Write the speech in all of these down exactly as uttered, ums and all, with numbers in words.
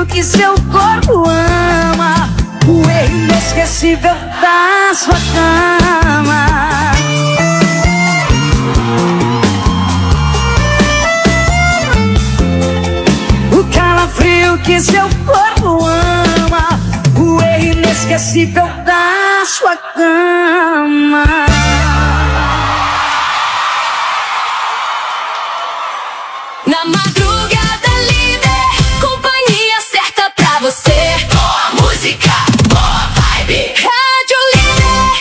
que seu corpo ama, o erro inesquecível da sua cama. O calafrio que seu corpo ama, o erro inesquecível da sua cama. Na madrugada líder, companhia certa pra você. Boa música, boa vibe. Rádio Líder.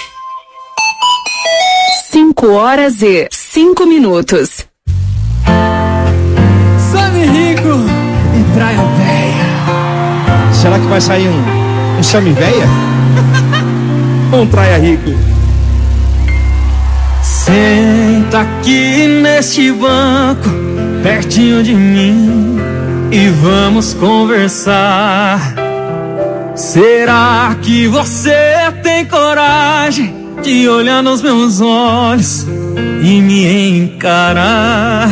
Cinco horas e cinco minutos. Sammy Rico e Praia Véia. Será que vai sair um, um Sammy Véia? Um Praia Rico. Senta aqui neste banco, pertinho de mim, e vamos conversar. Será que você tem coragem de olhar nos meus olhos e me encarar?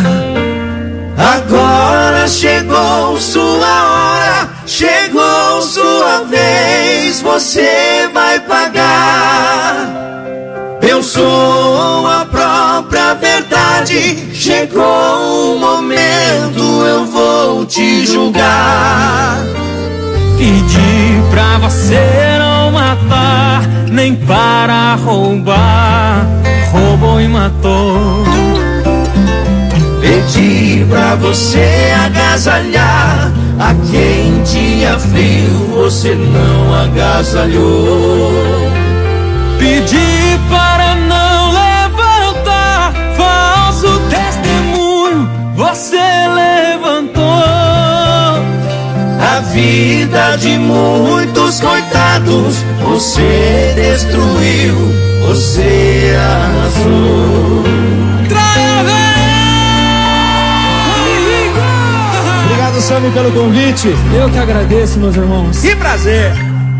Agora chegou sua hora, chegou sua vez, você vai pagar. Eu sou a própria verdade, chegou o momento, eu vou te julgar. Pedi pra você não matar, nem para roubar, roubou e matou. Pedi pra você agasalhar, a quente e a frio você não agasalhou. Pedi para não levantar falso testemunho, você levantou. A vida de muitos coitados você destruiu, você arrasou. Obrigado, Sammy, pelo convite. Eu que agradeço, meus irmãos. Que prazer.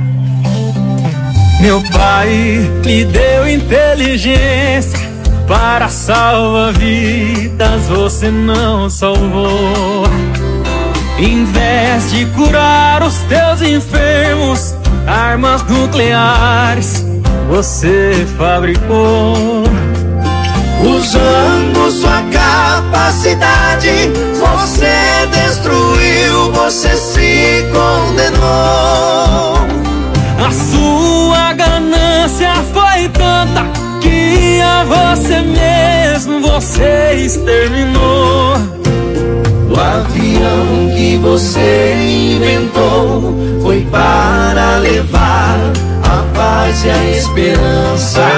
Meu pai me deu inteligência para salvar vidas, você não salvou. Em vez de curar os teus enfermos, armas nucleares você fabricou. Usando sua capacidade, você destruiu, você se condenou. A sua ganância foi tanta que a você mesmo você exterminou. O avião que você inventou foi para levar a paz e a esperança,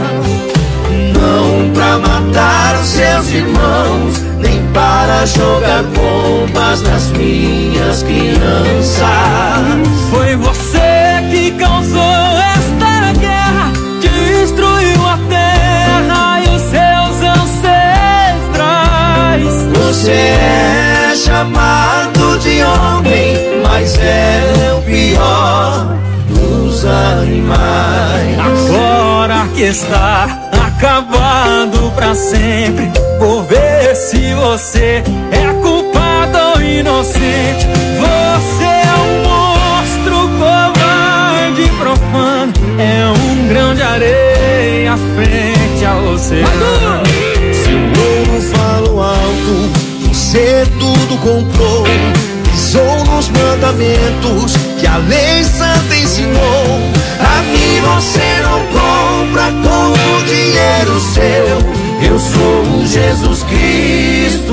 não para matar seus irmãos, nem para jogar bombas nas minhas crianças. Foi você que causou esta guerra, destruiu a terra e os seus ancestrais. Você é chamado de homem, mas é o pior dos animais. Agora que está acabado pra sempre, vou ver se você é culpado ou inocente. Você é um monstro covarde, profano, é um grão de areia frente ao oceano. Se eu falo alto, você tudo comprou, pisou nos mandamentos que a lei santa ensinou. A mim você não compra com o dinheiro seu, eu sou Jesus Cristo,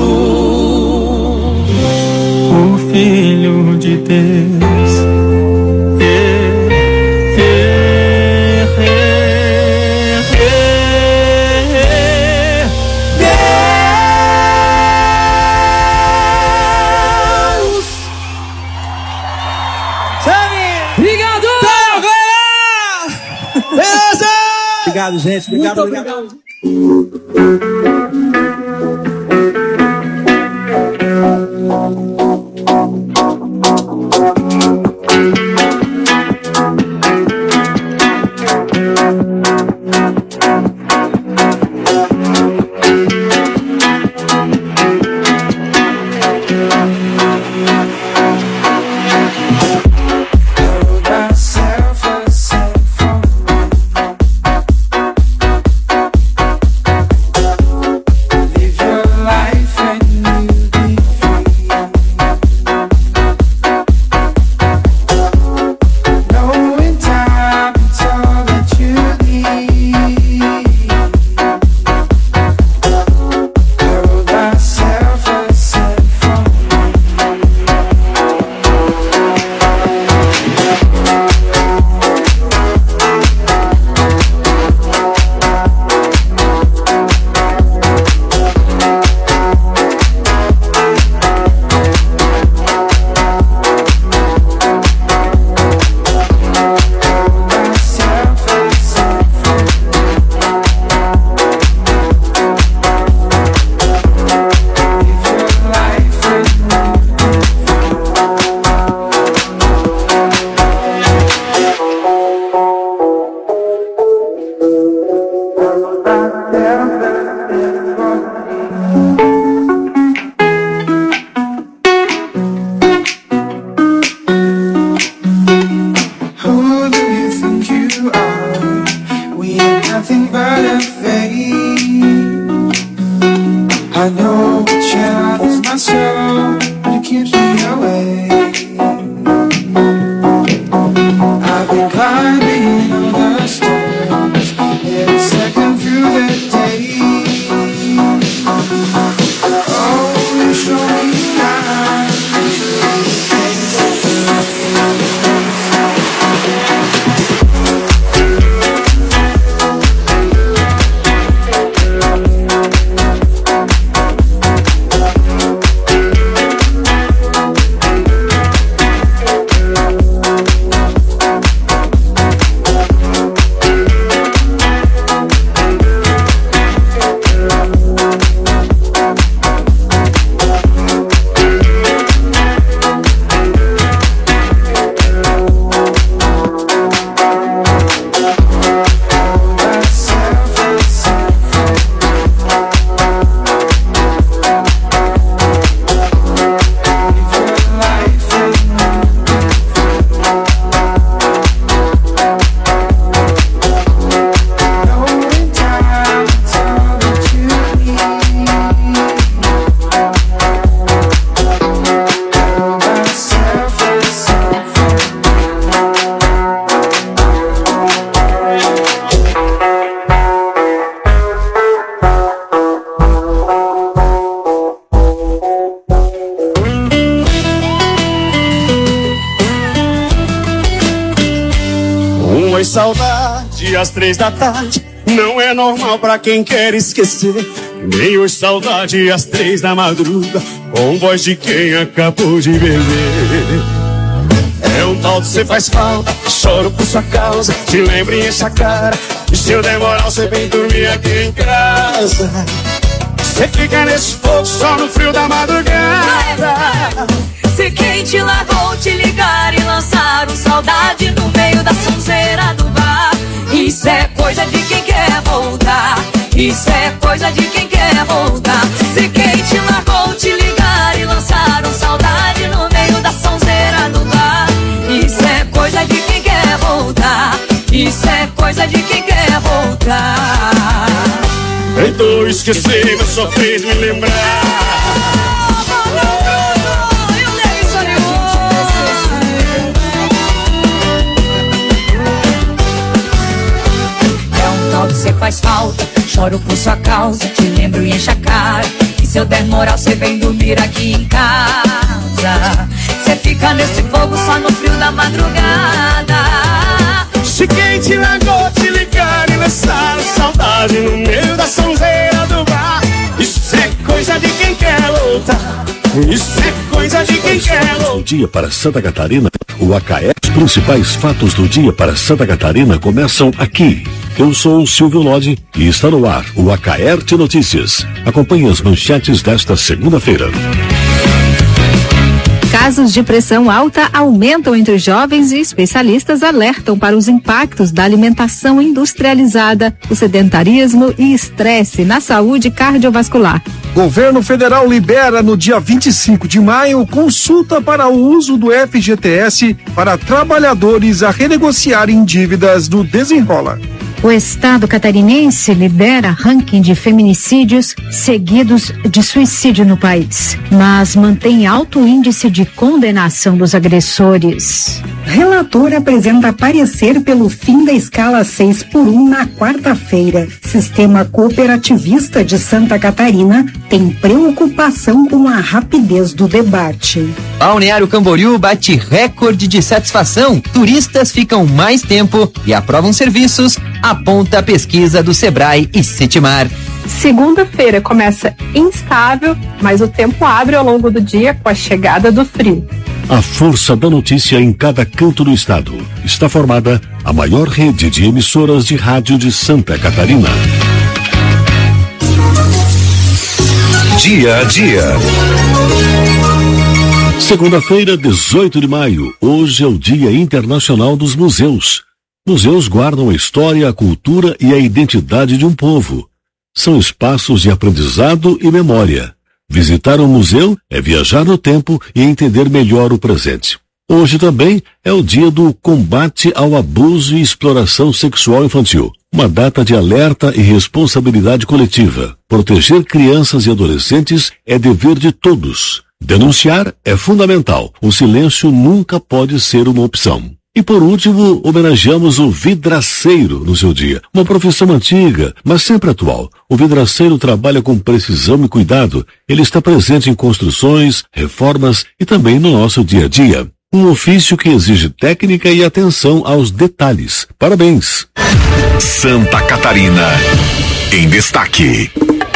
o Filho de Deus. Obrigado, gente. Obrigado, Muito obrigado. Oi, saudade, às três da tarde, não é normal pra quem quer esquecer. Nem oi, saudade, às três da madruga, com voz de quem acabou de beber. É um tal de cê faz falta, choro por sua causa, te lembro e enche a cara. E se eu demorar, você vem dormir aqui em casa. Cê fica nesse fogo só no frio da madrugada. Se quem te largou te ligar e lançar um saudade no meio da sonzeira do bar. Isso é coisa de quem quer voltar. Isso é coisa de quem quer voltar. Se quem te largou te ligar e lançar um saudade no meio da sonzeira do bar. Isso é coisa de quem quer voltar. Isso é coisa de quem quer voltar. Tentou esquecer, mas só fez me lembrar. Você faz falta, choro por sua causa, te lembro e enche a cara. E se eu der moral, você vem dormir aqui em casa. Você fica nesse fogo só no frio da madrugada. Se quem te largou te ligar e lançar saudade no meio da sonzeira do bar. Isso é coisa de quem quer voltar. Isso é coisa de quem quer voltar. O dia para Santa Catarina, o A K E. Os principais fatos do dia para Santa Catarina começam aqui. Eu sou o Silvio Lodi e está no ar o A K E R T Notícias. Acompanhe as manchetes desta segunda-feira. Casos de pressão alta aumentam entre os jovens e especialistas alertam para os impactos da alimentação industrializada, o sedentarismo e estresse na saúde cardiovascular. Governo federal libera no dia vinte e cinco de maio consulta para o uso do F G T S para trabalhadores a renegociarem dívidas do Desenrola. O estado catarinense lidera ranking de feminicídios seguidos de suicídio no país, mas mantém alto índice de condenação dos agressores. Relator apresenta parecer pelo fim da escala seis por um na quarta-feira. Sistema cooperativista de Santa Catarina tem preocupação com a rapidez do debate. Balneário Camboriú bate recorde de satisfação. Turistas ficam mais tempo e aprovam serviços, aponta a pesquisa do Sebrae e Setimar. Segunda-feira começa instável, mas o tempo abre ao longo do dia com a chegada do frio. A força da notícia em cada canto do estado. Está formada a maior rede de emissoras de rádio de Santa Catarina. Dia a dia. Segunda-feira, dezoito de maio. Hoje é o Dia Internacional dos Museus. Museus guardam a história, a cultura e a identidade de um povo. São espaços de aprendizado e memória. Visitar um museu é viajar no tempo e entender melhor o presente. Hoje também é o dia do combate ao abuso e exploração sexual infantil. Uma data de alerta e responsabilidade coletiva. Proteger crianças e adolescentes é dever de todos. Denunciar é fundamental. O silêncio nunca pode ser uma opção. E por último, homenageamos o vidraceiro no seu dia. Uma profissão antiga, mas sempre atual. O vidraceiro trabalha com precisão e cuidado. Ele está presente em construções, reformas e também no nosso dia a dia. Um ofício que exige técnica e atenção aos detalhes. Parabéns! Santa Catarina, em destaque.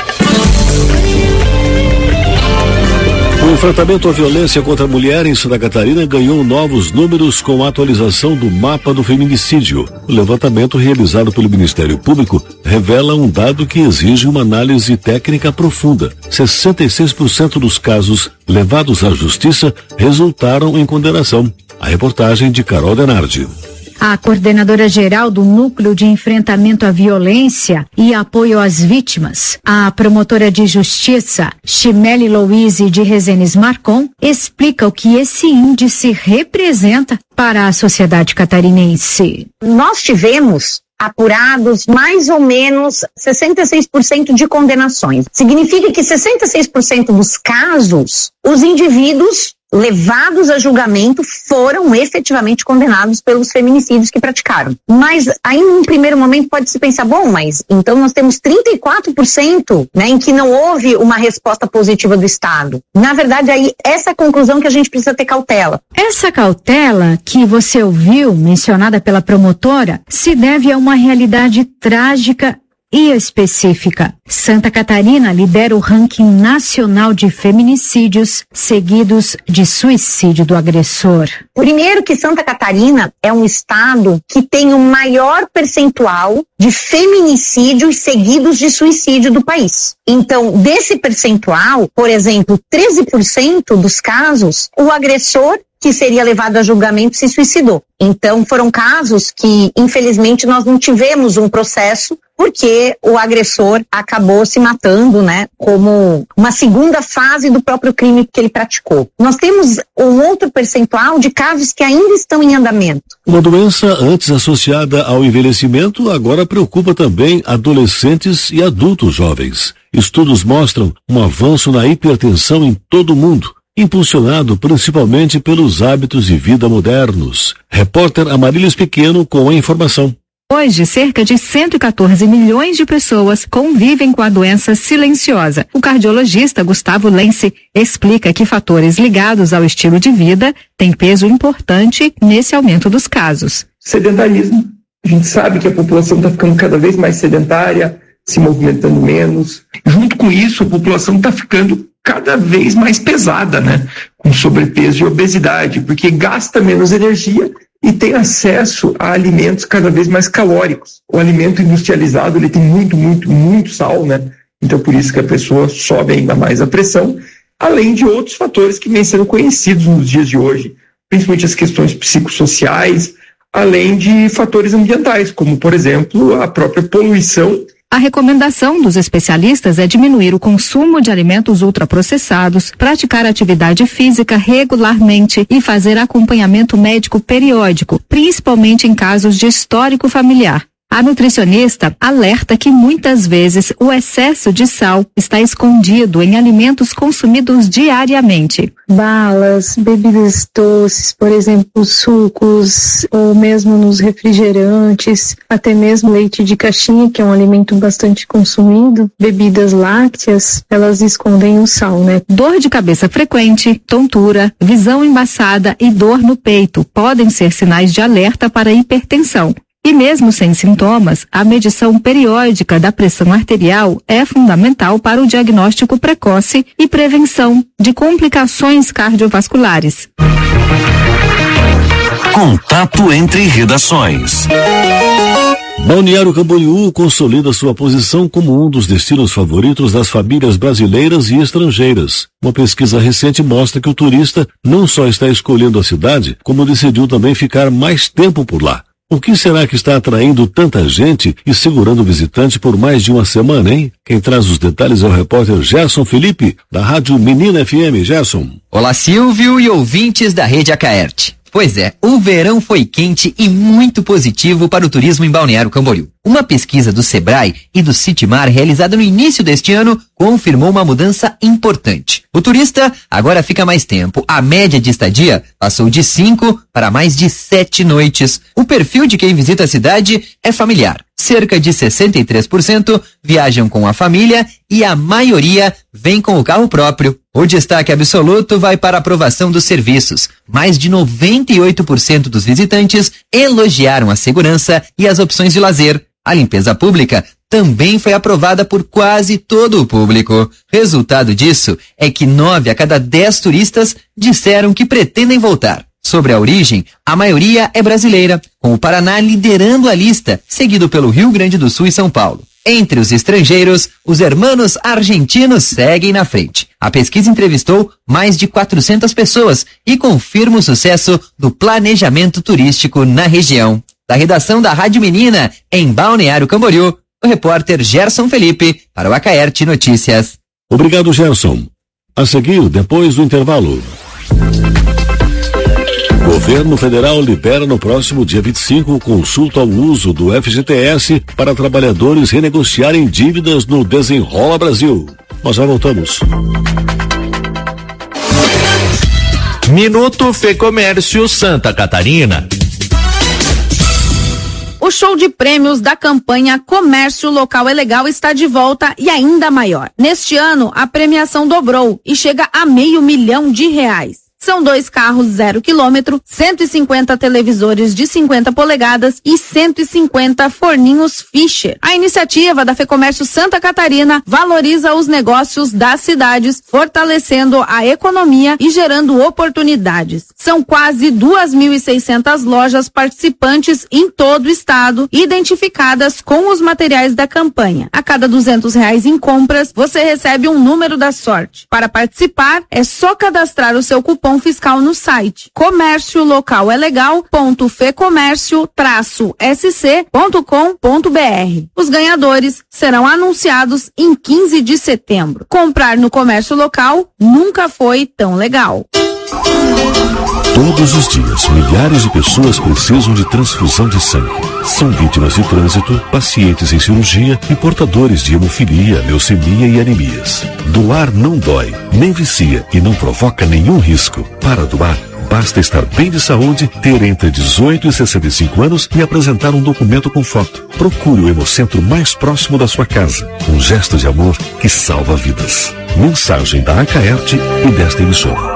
O enfrentamento à violência contra a mulher em Santa Catarina ganhou novos números com a atualização do mapa do feminicídio. O levantamento realizado pelo Ministério Público revela um dado que exige uma análise técnica profunda. sessenta e seis por cento dos casos levados à justiça resultaram em condenação. A reportagem de Carol Denardi. A coordenadora-geral do Núcleo de Enfrentamento à Violência e Apoio às Vítimas, a promotora de Justiça, Chimele Louise de Rezenes Marcon, explica o que esse índice representa para a sociedade catarinense. Nós tivemos apurados mais ou menos sessenta e seis por cento de condenações. Significa que sessenta e seis por cento dos casos, os indivíduos levados a julgamento foram efetivamente condenados pelos feminicídios que praticaram. Mas aí, num primeiro momento, pode-se pensar, bom, mas então nós temos trinta e quatro por cento, né, em que não houve uma resposta positiva do Estado. Na verdade, aí, essa é a conclusão que a gente precisa ter cautela. Essa cautela que você ouviu, mencionada pela promotora, se deve a uma realidade trágica e específica. Santa Catarina lidera o ranking nacional de feminicídios, seguidos de suicídio do agressor. Primeiro que Santa Catarina é um estado que tem o maior percentual de feminicídios seguidos de suicídio do país. Então, desse percentual, por exemplo, treze por cento dos casos, o agressor que seria levado a julgamento se suicidou. Então, foram casos que, infelizmente, nós não tivemos um processo porque o agressor acabou se matando, né, como uma segunda fase do próprio crime que ele praticou. Nós temos um outro percentual de casos que ainda estão em andamento. Uma doença antes associada ao envelhecimento agora preocupa também adolescentes e adultos jovens. Estudos mostram um avanço na hipertensão em todo o mundo, impulsionado principalmente pelos hábitos de vida modernos. Repórter Amarílis Pequeno com a informação. Hoje, cerca de cento e quatorze milhões de pessoas convivem com a doença silenciosa. O cardiologista Gustavo Lense explica que fatores ligados ao estilo de vida têm peso importante nesse aumento dos casos. Sedentarismo. A gente sabe que a população está ficando cada vez mais sedentária, se movimentando menos. Junto com isso, a população está ficando cada vez mais pesada, né? Com sobrepeso e obesidade, porque gasta menos energia e tem acesso a alimentos cada vez mais calóricos. O alimento industrializado, ele tem muito, muito, muito sal, né? Então, por isso que a pessoa sobe ainda mais a pressão, além de outros fatores que vêm sendo conhecidos nos dias de hoje, principalmente as questões psicossociais, além de fatores ambientais, como, por exemplo, a própria poluição. A recomendação dos especialistas é diminuir o consumo de alimentos ultraprocessados, praticar atividade física regularmente e fazer acompanhamento médico periódico, principalmente em casos de histórico familiar. A nutricionista alerta que muitas vezes o excesso de sal está escondido em alimentos consumidos diariamente. Balas, bebidas doces, por exemplo, sucos, ou mesmo nos refrigerantes, até mesmo leite de caixinha, que é um alimento bastante consumido, bebidas lácteas, elas escondem o sal, né? Dor de cabeça frequente, tontura, visão embaçada e dor no peito podem ser sinais de alerta para hipertensão. E mesmo sem sintomas, a medição periódica da pressão arterial é fundamental para o diagnóstico precoce e prevenção de complicações cardiovasculares. Contato entre redações. Balneário Camboriú consolida sua posição como um dos destinos favoritos das famílias brasileiras e estrangeiras. Uma pesquisa recente mostra que o turista não só está escolhendo a cidade, como decidiu também ficar mais tempo por lá. O que será que está atraindo tanta gente e segurando o visitante por mais de uma semana, hein? Quem traz os detalhes é o repórter Gerson Felipe, da Rádio Menina F M. Gerson. Olá, Silvio e ouvintes da Rede Acaerte. Pois é, o verão foi quente e muito positivo para o turismo em Balneário Camboriú. Uma pesquisa do Sebrae e do Citimar realizada no início deste ano confirmou uma mudança importante. O turista agora fica mais tempo. A média de estadia passou de cinco para mais de sete noites. O perfil de quem visita a cidade é familiar. Cerca de sessenta e três por cento viajam com a família e a maioria vem com o carro próprio. O destaque absoluto vai para a aprovação dos serviços. Mais de noventa e oito por cento dos visitantes elogiaram a segurança e as opções de lazer. A limpeza pública também foi aprovada por quase todo o público. Resultado disso é que nove a cada dez turistas disseram que pretendem voltar. Sobre a origem, a maioria é brasileira, com o Paraná liderando a lista, seguido pelo Rio Grande do Sul e São Paulo. Entre os estrangeiros, os hermanos argentinos seguem na frente. A pesquisa entrevistou mais de quatrocentas pessoas e confirma o sucesso do planejamento turístico na região. Da redação da Rádio Menina, em Balneário Camboriú, o repórter Gerson Felipe, para o Acaerte Notícias. Obrigado, Gerson. A seguir, depois do intervalo. Governo Federal libera no próximo dia vinte e cinco consulta ao uso do F G T S para trabalhadores renegociarem dívidas no Desenrola Brasil. Nós já voltamos. Minuto Fê Comércio Santa Catarina. O show de prêmios da campanha Comércio Local é Legal está de volta e ainda maior. Neste ano, a premiação dobrou e chega a meio milhão de reais. São dois carros zero quilômetro, cento e cinquenta televisores de cinquenta polegadas e cento e cinquenta forninhos Fischer. A iniciativa da FEComércio Santa Catarina valoriza os negócios das cidades, fortalecendo a economia e gerando oportunidades. São quase duas mil e seiscentas lojas participantes em todo o estado, identificadas com os materiais da campanha. A cada duzentos reais em compras, você recebe um número da sorte. Para participar, é só cadastrar o seu cupom fiscal no site comércio local é legal ponto fecomércio traço s c ponto com ponto b r. Os ganhadores serão anunciados em quinze de setembro. Comprar no comércio local nunca foi tão legal. Todos os dias, milhares de pessoas precisam de transfusão de sangue. São vítimas de trânsito, pacientes em cirurgia e portadores de hemofilia, leucemia e anemias. Doar não dói, nem vicia e não provoca nenhum risco. Para doar, basta estar bem de saúde, ter entre dezoito e sessenta e cinco anos e apresentar um documento com foto. Procure o hemocentro mais próximo da sua casa. Um gesto de amor que salva vidas. Mensagem da Acaerte e desta emissora.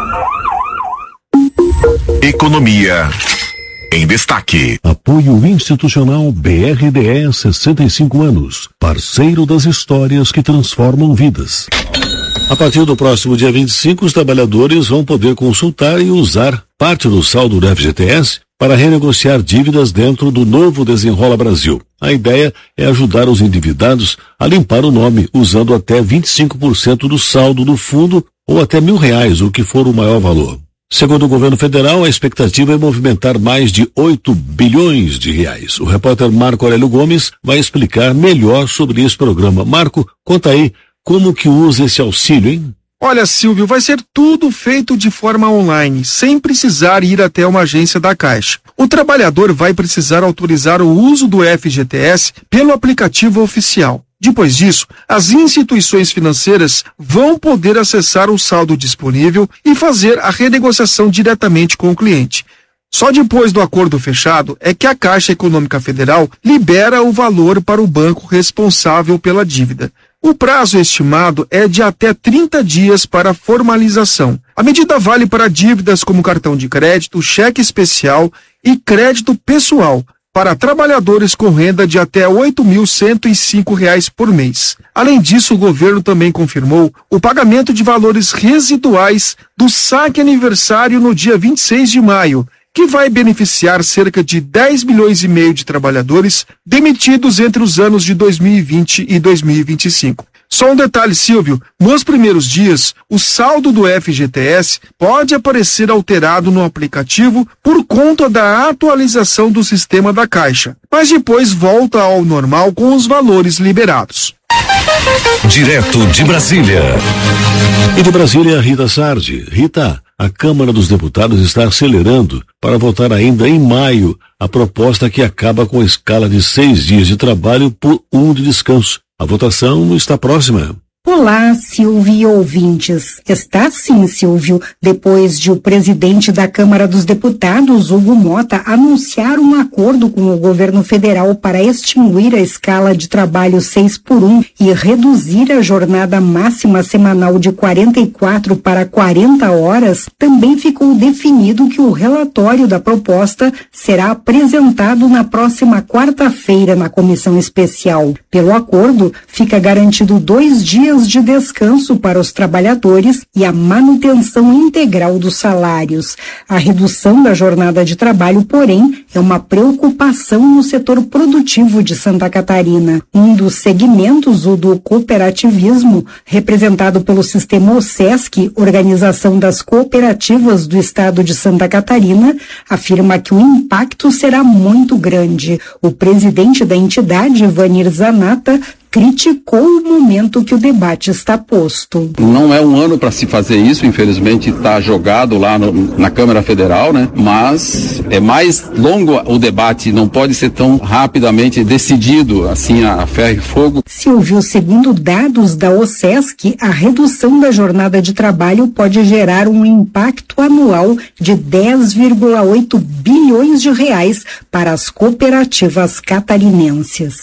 Economia em destaque. Apoio institucional B R D E sessenta e cinco anos, parceiro das histórias que transformam vidas. A partir do próximo dia vinte e cinco, os trabalhadores vão poder consultar e usar parte do saldo do F G T S para renegociar dívidas dentro do novo Desenrola Brasil. A ideia é ajudar os endividados a limpar o nome usando até vinte e cinco por cento do saldo do fundo ou até mil reais, o que for o maior valor. Segundo o governo federal, a expectativa é movimentar mais de oito bilhões de reais. O repórter Marco Aurélio Gomes vai explicar melhor sobre esse programa. Marco, conta aí como que usa esse auxílio, hein? Olha, Silvio, vai ser tudo feito de forma online, sem precisar ir até uma agência da Caixa. O trabalhador vai precisar autorizar o uso do F G T S pelo aplicativo oficial. Depois disso, as instituições financeiras vão poder acessar o saldo disponível e fazer a renegociação diretamente com o cliente. Só depois do acordo fechado é que a Caixa Econômica Federal libera o valor para o banco responsável pela dívida. O prazo estimado é de até trinta dias para formalização. A medida vale para dívidas como cartão de crédito, cheque especial e crédito pessoal, para trabalhadores com renda de até oito mil cento e cinco reais por mês. Além disso, o governo também confirmou o pagamento de valores residuais do saque aniversário no dia vinte e seis de maio, que vai beneficiar cerca de dez milhões e meio de trabalhadores demitidos entre os anos de dois mil e vinte e dois mil e vinte e cinco. Só um detalhe, Silvio, nos primeiros dias, o saldo do F G T S pode aparecer alterado no aplicativo por conta da atualização do sistema da Caixa, mas depois volta ao normal com os valores liberados. Direto de Brasília. E de Brasília, Rita Sardi. Rita, a Câmara dos Deputados está acelerando para votar ainda em maio a proposta que acaba com a escala de seis dias de trabalho por um de descanso. A votação está próxima. Olá, Silvio e ouvintes. Está sim, Silvio, depois de o presidente da Câmara dos Deputados, Hugo Mota, anunciar um acordo com o governo federal para extinguir a escala de trabalho seis por um e reduzir a jornada máxima semanal de quarenta e quatro para quarenta horas, também ficou definido que o relatório da proposta será apresentado na próxima quarta-feira na comissão especial. Pelo acordo, fica garantido dois dias de descanso para os trabalhadores e a manutenção integral dos salários. A redução da jornada de trabalho, porém, é uma preocupação no setor produtivo de Santa Catarina. Um dos segmentos, o do cooperativismo, representado pelo sistema OSESC, Organização das Cooperativas do Estado de Santa Catarina, afirma que o impacto será muito grande. O presidente da entidade, Vanir Zanata, criticou o momento que o debate está posto. Não é um ano para se fazer isso, infelizmente está jogado lá no, na Câmara Federal, né? Mas é mais longo o debate, não pode ser tão rapidamente decidido assim a ferro e fogo. Silvio, segundo dados da OSESC, a redução da jornada de trabalho pode gerar um impacto anual de dez vírgula oito bilhões de reais para as cooperativas catarinenses.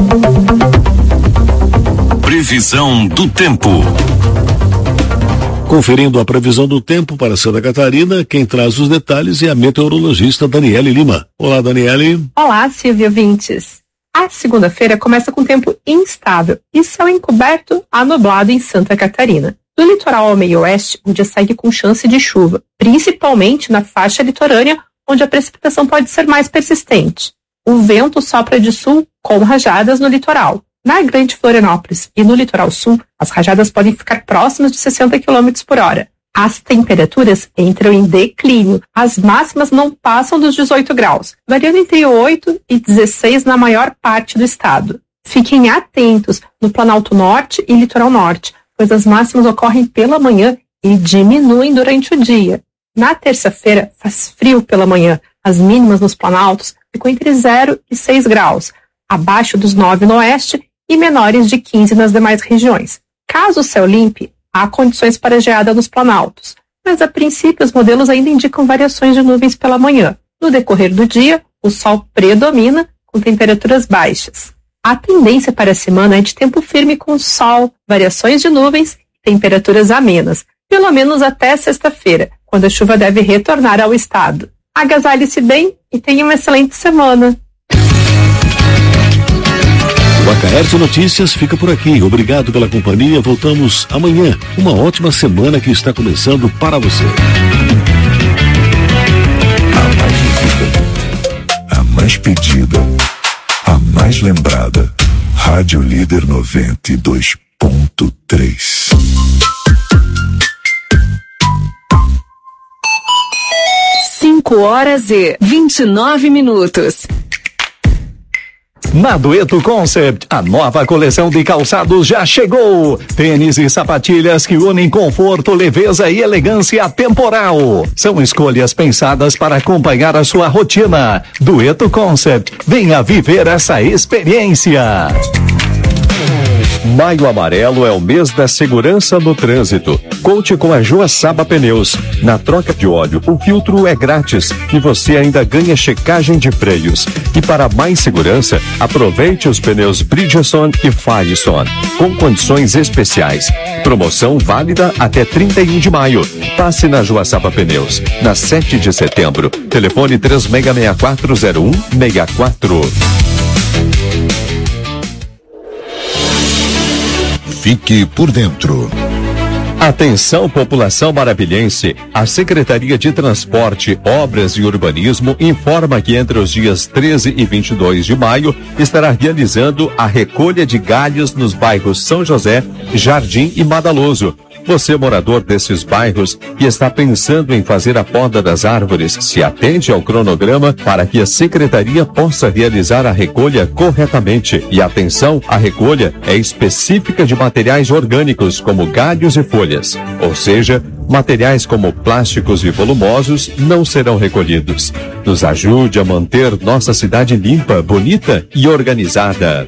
Previsão do tempo. Conferindo a previsão do tempo para Santa Catarina, quem traz os detalhes é a meteorologista Daniele Lima. Olá, Daniele. Olá, Silvio ouvintes. A segunda-feira começa com tempo instável e céu encoberto a nublado em Santa Catarina. Do litoral ao meio oeste, o dia segue com chance de chuva, principalmente na faixa litorânea, onde a precipitação pode ser mais persistente. O vento sopra de sul com rajadas no litoral. Na Grande Florianópolis e no litoral sul, as rajadas podem ficar próximas de sessenta quilômetros por hora. As temperaturas entram em declínio. As máximas não passam dos dezoito graus, variando entre oito e dezesseis na maior parte do estado. Fiquem atentos no Planalto Norte e Litoral Norte, pois as máximas ocorrem pela manhã e diminuem durante o dia. Na terça-feira, faz frio pela manhã. As mínimas nos planaltos ficam entre zero e seis graus, abaixo dos nove no oeste e menores de quinze nas demais regiões. Caso o céu limpe, há condições para geada nos planaltos, mas a princípio os modelos ainda indicam variações de nuvens pela manhã. No decorrer do dia, o sol predomina com temperaturas baixas. A tendência para a semana é de tempo firme com sol, variações de nuvens e temperaturas amenas, pelo menos até sexta-feira, quando a chuva deve retornar ao estado. Agasalhe-se bem e tenha uma excelente semana. O Acaerte Notícias fica por aqui. Obrigado pela companhia. Voltamos amanhã. Uma ótima semana que está começando para você. A mais ouvida, a mais pedida, a mais lembrada. Rádio Líder noventa e dois ponto três. Cinco horas e vinte e nove minutos. Na Dueto Concept, a nova coleção de calçados já chegou. Tênis e sapatilhas que unem conforto, leveza e elegância temporal. São escolhas pensadas para acompanhar a sua rotina. Dueto Concept, venha viver essa experiência. Maio Amarelo é o mês da segurança no trânsito. Conte com a Joaçaba Pneus. Na troca de óleo, o filtro é grátis e você ainda ganha checagem de freios. E para mais segurança, aproveite os pneus Bridgestone e Firestone, com condições especiais. Promoção válida até trinta e um de maio. Passe na Joaçaba Pneus, na sete de setembro. Telefone três seis seis quatro zero um seis quatro. Fique por dentro. Atenção, população maravilhense. A Secretaria de Transporte, Obras e Urbanismo informa que entre os dias treze e vinte e dois de maio estará realizando a recolha de galhos nos bairros São José, Jardim e Madaloso. Você, morador desses bairros que está pensando em fazer a poda das árvores, se atente ao cronograma para que a Secretaria possa realizar a recolha corretamente. E atenção, a recolha é específica de materiais orgânicos como galhos e folhas. Ou seja, materiais como plásticos e volumosos não serão recolhidos. Nos ajude a manter nossa cidade limpa, bonita e organizada.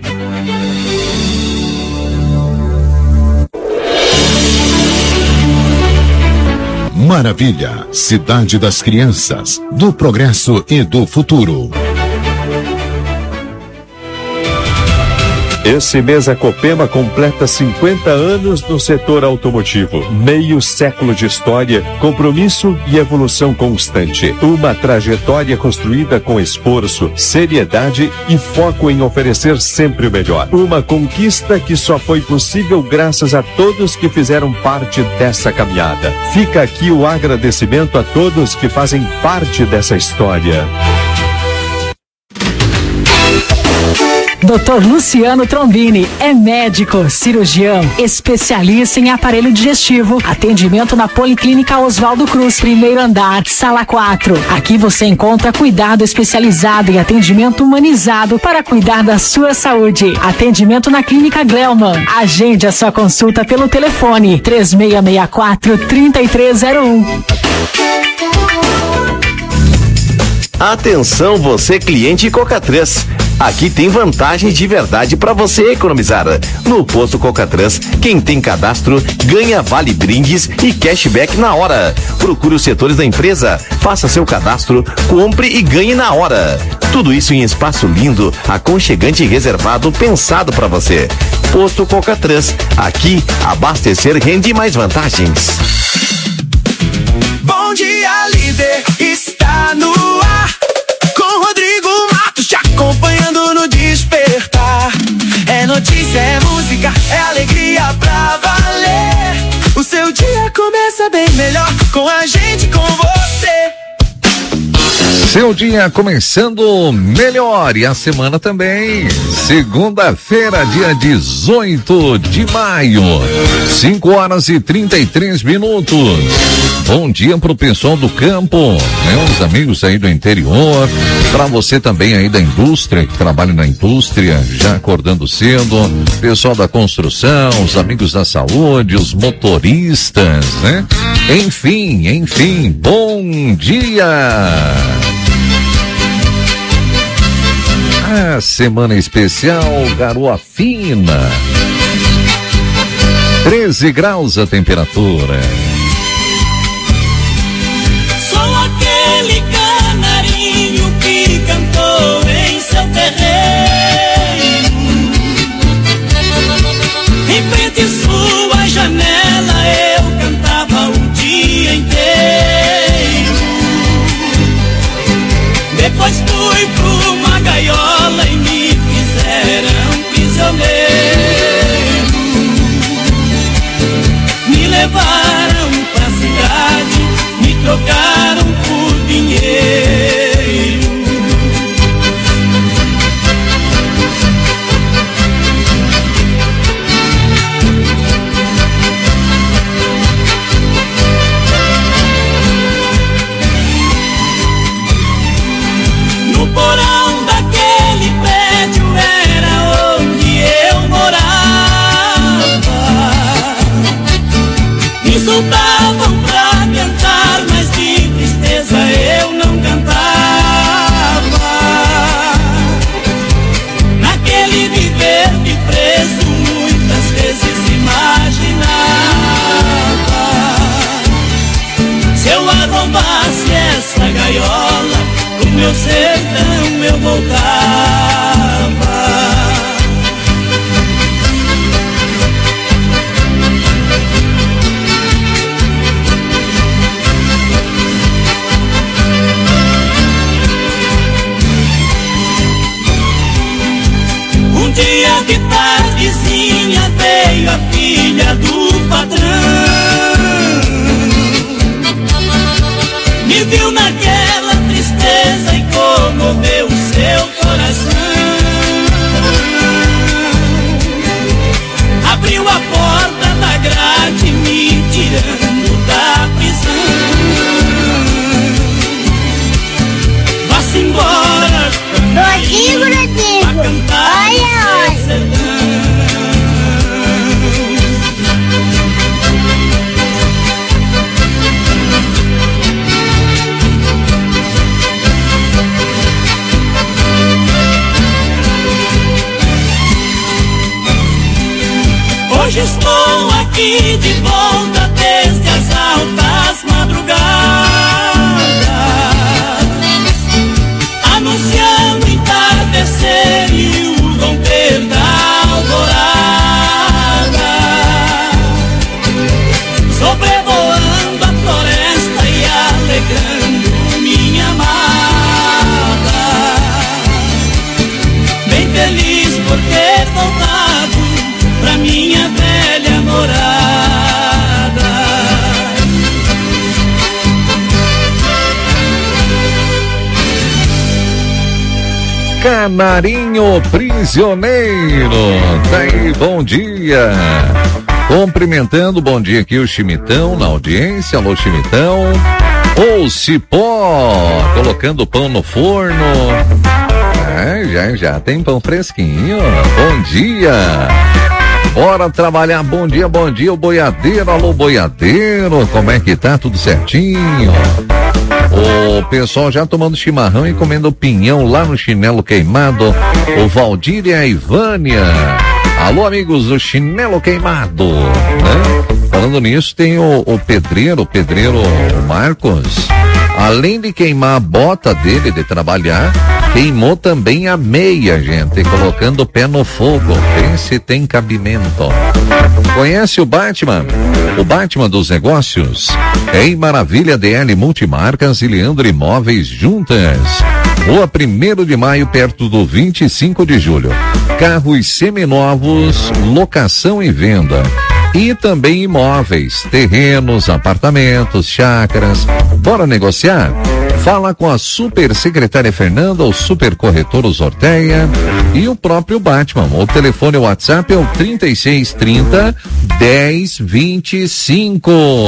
Maravilha, cidade das crianças, do progresso e do futuro. Esse mês a Copema completa cinquenta anos no setor automotivo. Meio século de história, compromisso e evolução constante. Uma trajetória construída com esforço, seriedade e foco em oferecer sempre o melhor. Uma conquista que só foi possível graças a todos que fizeram parte dessa caminhada. Fica aqui o agradecimento a todos que fazem parte dessa história. doutor Luciano Trombini é médico, cirurgião, especialista em aparelho digestivo. Atendimento na Policlínica Oswaldo Cruz, primeiro andar, sala quatro. Aqui você encontra cuidado especializado e atendimento humanizado para cuidar da sua saúde. Atendimento na Clínica Gleuman. Agende a sua consulta pelo telefone três seis seis quatro, três três zero um. Atenção você cliente Cocatrans. Aqui tem vantagens de verdade para você economizar. No posto Cocatrans, quem tem cadastro ganha vale brindes e cashback na hora. Procure os setores da empresa, faça seu cadastro, compre e ganhe na hora. Tudo isso em espaço lindo, aconchegante e reservado, pensado para você. Posto Cocatrans. Aqui, abastecer rende mais vantagens. Bom dia, líder, está no ar. Com Rodrigo Matos te acompanhando no despertar. É notícia, é música, é alegria pra valer. O seu dia começa bem melhor com a gente, com você. Seu dia começando melhor e a semana também. Segunda-feira, dia dezoito de maio, cinco horas e trinta e três minutos. Bom dia pro pessoal do campo, né? Os amigos aí do interior, pra você também aí da indústria, que trabalha na indústria, já acordando cedo, pessoal da construção, os amigos da saúde, os motoristas, né? Enfim, enfim, bom dia! Ah, semana especial, garoa fina. treze graus a temperatura. Sou aquele canarinho que cantou em seu terreiro. Em frente à sua janela eu cantava o dia inteiro. Depois fui pra uma gaiola e me fizeram prisioneiro. Me levaram pra cidade, me trocaram por dinheiro. No porão daquele prédio era onde eu morava. Me soltavam pra cantar, mas de tristeza eu não cantava. Naquele viver de preso muitas vezes imaginava. Se eu arrombasse essa gaiola, o meu sertão eu voltava. Um dia de tardezinha veio a filha do patrão. Me viu naquela tristeza e comoveu o seu coração. Abriu a porta da grade me tirando da prisão. Vá-se embora, Rodrigo, Rodrigo, olha, olha. Hoje estou aqui de volta desde as altas madrugadas, anunciando entardecer e o romper da alvorada, sobrevoando a floresta e alegrando minha amada. Bem feliz por ter voltado pra minha velha morada. Canarinho Prisioneiro. Tá aí, bom dia. Cumprimentando, bom dia aqui o Chimitão na audiência. Alô, Chimitão. Ô, Cipó, colocando pão no forno. É, já, já tem pão fresquinho. Bom dia. Bora trabalhar, bom dia, bom dia, o boiadeiro, alô, boiadeiro. Como é que tá? Tudo certinho? O pessoal já tomando chimarrão e comendo pinhão lá no Chinelo Queimado. O Valdir e a Ivânia. Alô, amigos do Chinelo Queimado, né? Falando nisso, tem o, o pedreiro, o pedreiro Marcos. Além de queimar a bota dele de trabalhar, queimou também a meia, gente, colocando o pé no fogo. Esse tem cabimento. Conhece o Batman? O Batman dos negócios? É em Maravilha D L Multimarcas e Leandro Imóveis juntas. Rua primeiro de maio, perto do vinte e cinco de julho. Carros seminovos, locação e venda. E também imóveis, terrenos, apartamentos, chácaras. Bora negociar? Fala com a super secretária Fernanda, o super corretor Orteia e o próprio Batman. O telefone o WhatsApp é o trinta e seis trinta, dez vinte e cinco.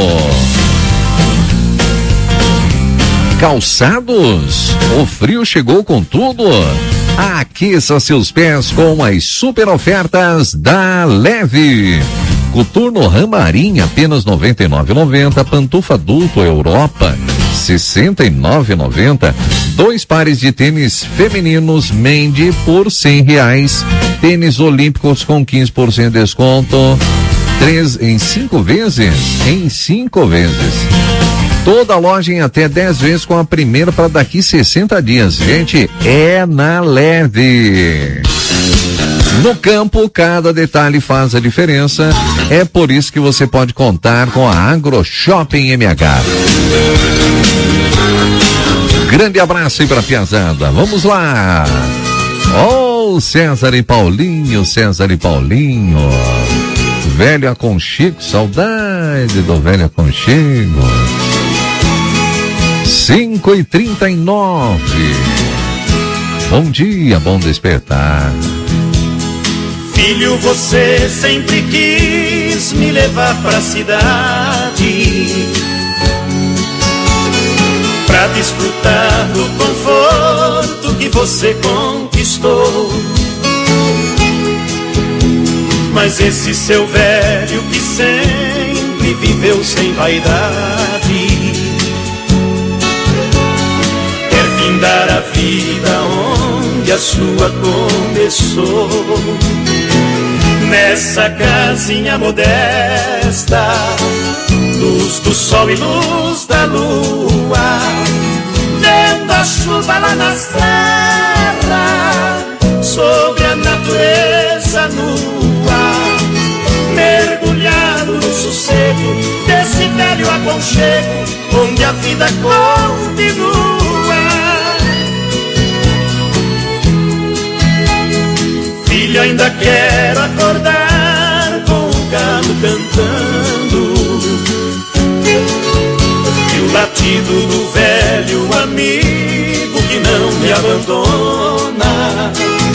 Calçados, o frio chegou com tudo. Aqueça seus pés com as super ofertas da Leve. Coturno Ramarim, apenas noventa e nove reais e noventa centavos. Pantufa adulto Europa, sessenta e nove reais e noventa centavos. Dois pares de tênis femininos Mendy por cem reais. Tênis olímpicos com quinze por cento de desconto. Três em cinco vezes. Em cinco vezes. Toda loja em até dez vezes com a primeira para daqui sessenta dias. Gente, é na Leve. No campo, cada detalhe faz a diferença. É por isso que você pode contar com a Agro Shopping M H. Grande abraço aí pra piazada. Vamos lá. Oh, César e Paulinho, César e Paulinho. Velho aconchego, saudade do velho aconchego. cinco e trinta e nove. Bom dia, bom despertar. Filho, você sempre quis me levar pra cidade, pra desfrutar do conforto que você conquistou. Mas esse seu velho que sempre viveu sem vaidade quer findar a vida onde a sua começou. Nessa casinha modesta, luz do sol e luz da lua, vendo a chuva lá na serra, sobre a natureza nua, mergulhado no sossego desse velho aconchego, onde a vida continua. Filho, ainda quero acordar com o galo cantando e o latido do velho amigo que não me abandona.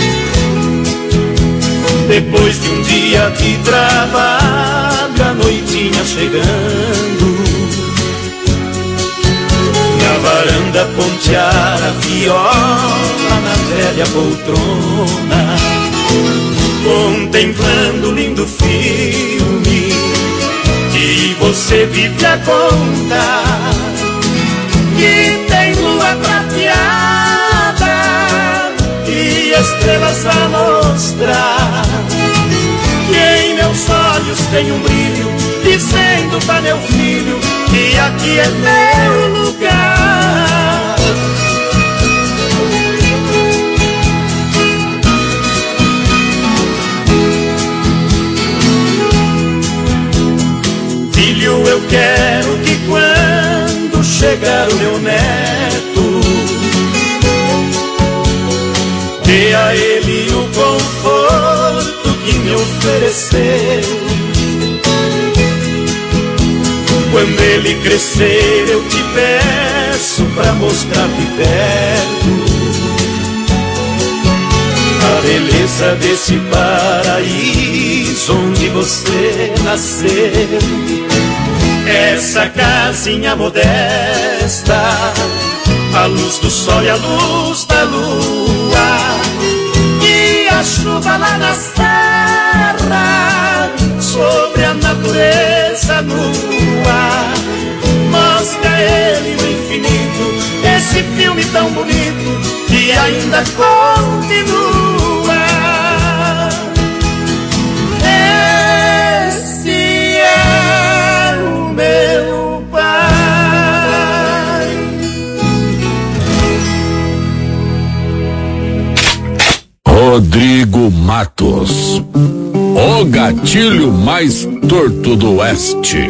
Depois de um dia de trabalho, a noitinha chegando, na varanda pontear a viola na velha poltrona, contemplando o lindo filme que você vive a contar, que tem lua prateada e estrelas a mostrar, que em meus olhos tem um brilho dizendo pra meu filho que aqui é meu lugar. Filho, eu quero que quando chegar o meu neto, dê a ele o conforto que me ofereceu. Quando ele crescer, eu te peço pra mostrar de perto lembrança desse paraíso onde você nasceu. Essa casinha modesta, a luz do sol e a luz da lua, e a chuva lá na serra, sobre a natureza nua. Mostra ele no infinito, esse filme tão bonito que ainda continua. Esse é o meu pai. Rodrigo Matos, o gatilho mais torto do oeste.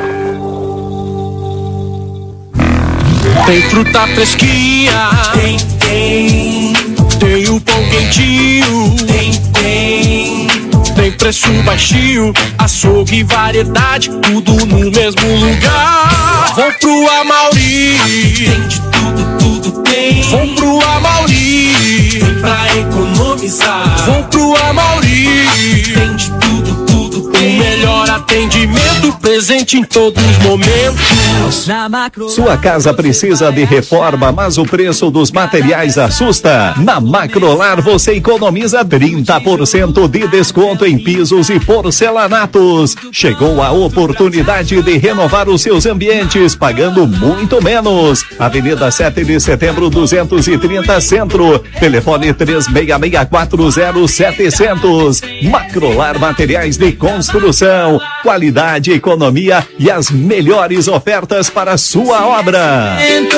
Tem fruta fresquinha, tem, tem. Tem o pão quentinho, tem, tem. Tem preço baixinho, açougue e variedade, tudo no mesmo lugar. Vou pro Amauri, tem de tudo, tudo tem. Vou pro Amauri, tem pra economizar. Vou pro Amauri, tem de tudo, tudo tem. O melhor atendimento, presente em todos os momentos. Sua casa precisa de reforma, mas o preço dos materiais assusta. Na Macrolar você economiza trinta por cento de desconto em pisos e porcelanatos. Chegou a oportunidade de renovar os seus ambientes pagando muito menos. Avenida sete de Setembro duzentos e trinta Centro. Telefone três seis seis quatro zero sete zero zero. Macrolar Materiais de Construção. Qualidade, economia e as melhores ofertas para a sua obra.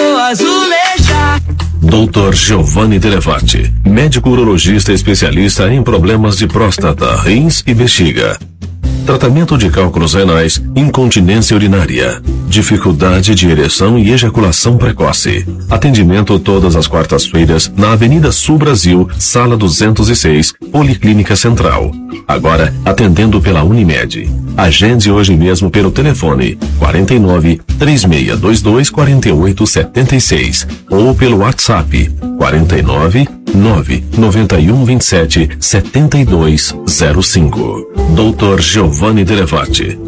doutor Giovanni Telefatti, médico urologista especialista em problemas de próstata, rins e bexiga. Tratamento de cálculos renais, incontinência urinária, dificuldade de ereção e ejaculação precoce. Atendimento todas as quartas-feiras na Avenida Sul Brasil, Sala duzentos e seis, Policlínica Central. Agora atendendo pela Unimed. Agende hoje mesmo pelo telefone quarenta e nove, três seis dois dois, quatro oito sete seis ou pelo WhatsApp quarenta e nove, nove nove um dois sete, sete dois zero cinco. doutor Giovanni Telefatti.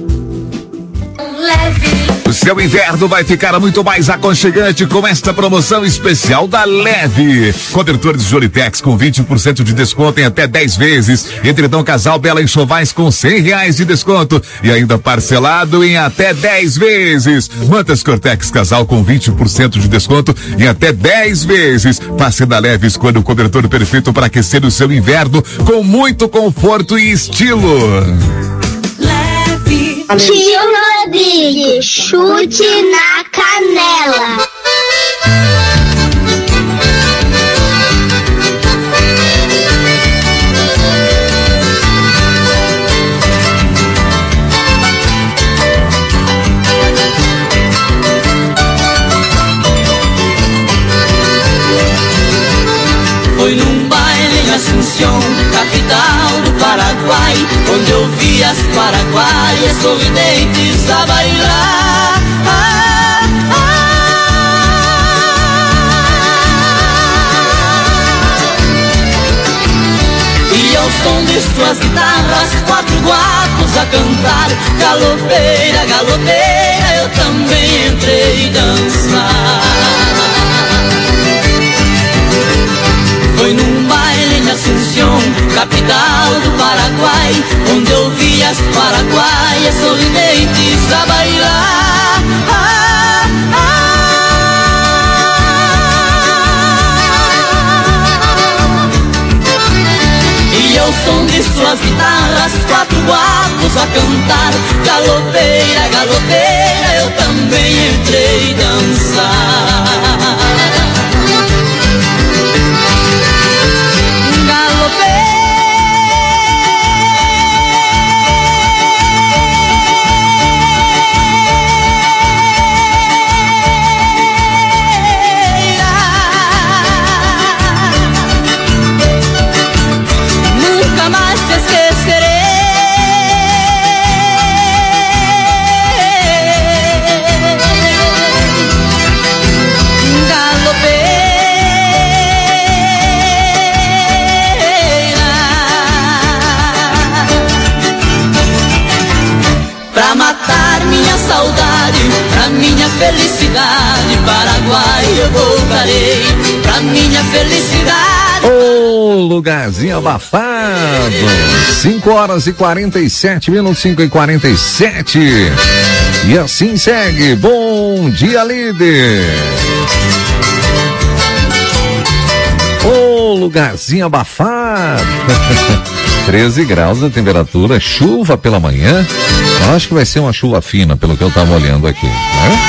O seu inverno vai ficar muito mais aconchegante com esta promoção especial da Leve. Cobertores Joritex com vinte por cento de desconto em até dez vezes. Edredom Casal Bela Enxovais com cem reais de desconto e ainda parcelado em até dez vezes. Mantas Cortex Casal com vinte por cento de desconto em até dez vezes. Passe na Leve, escolha o cobertor perfeito para aquecer o seu inverno com muito conforto e estilo. Tio Rodrigues, chute na canela. Foi num baile em Assunção, capital do Paraguai, onde eu vi as paraguaias sorridentes a bailar. Ah, ah. E ao som de suas guitarras, quatro guapos a cantar. Galopeira, galopeira, eu também entrei dançar. Foi num baile em Assunção, capital do Paraguai, onde eu vi as paraguaias sorridentes a bailar. Ah, ah. E ao som de suas guitarras, quatro guapos a cantar. Galopeira, galopeira, eu também entrei dançar. felicidade, Paraguai, eu voltarei pra minha felicidade. Ô, lugarzinho abafado. cinco horas e quarenta e sete minutos, cinco e quarenta e sete. E assim segue. Bom dia, líder. Ô, lugarzinho abafado. treze graus a temperatura, chuva pela manhã. Eu acho que vai ser uma chuva fina, pelo que eu tava olhando aqui, né?